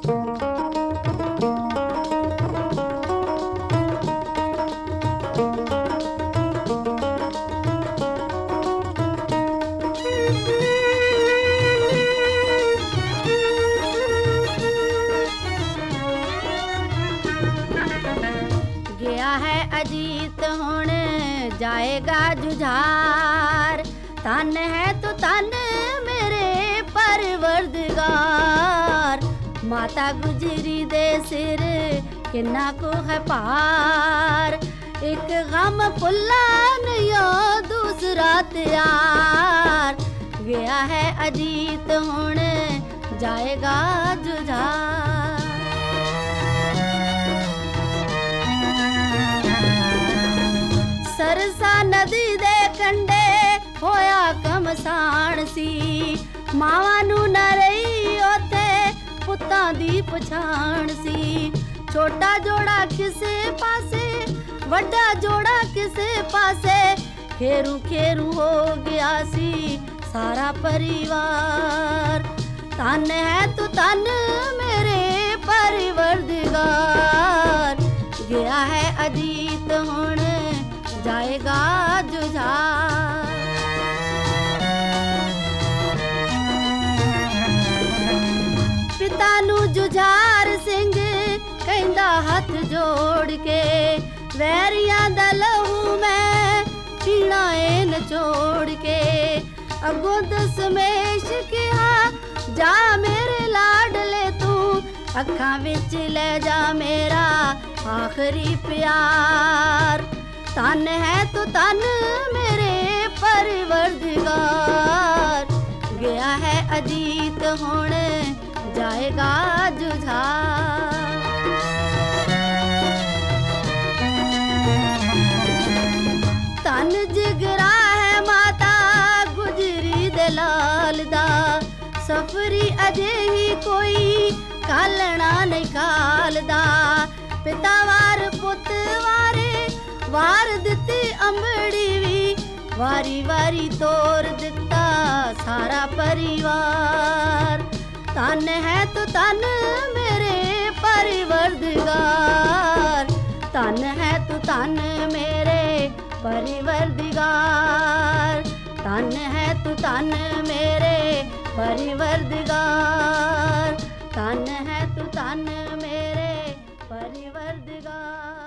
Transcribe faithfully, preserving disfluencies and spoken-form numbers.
गया है अजीत हुण जाएगा जुझार, तन है तो तन मेरे परवरदिगार। माता गुजरी दे सिर किन्ना को है पार, एक गम भुला नहीं दूसरा त्यार। गया है अजीत हुण जाएगा जुझार। सरसा नदी दे कंडे होया कमसान सी, मावां नू न रही ओथे पुत्तां दी पछाण सी। छोटा जोड़ा किसे पासे वड्डा जोड़ा किसे पासे, खेरू खेरू हो गया सी सारा परिवार। तन है तो तन मेरे परवरदिगार, गया है अजीत हुण जाएगा जुझार। पिता नू जुझार सिंह कहंदा हथ जोड़ के, वैरियां दा लहू मैं पीना ए नचोड़ के। अगों दसमेश किहा जा मेरे लाडले तू, अखां विच ले जा मेरा आखरी प्यार। तन है तो तन मेरे परवरदिगार, गया है अजीत हुण जाएगा जुझार। तन जिगरा है माता गुजरी दे लाल दा, सफरी अजे ही कोई कालना नहीं कालदा। पिता वार पुत वारे वार दिती अंबड़ी भी, वारी वारी तोर दिता सारा परिवार। तन है तो तन मेरे परवरदिगार, तन है तो तन मेरे परवरदिगार। तन है तो तन मेरे परवरदिगार, तन है तो तन मेरे परवरदिगार।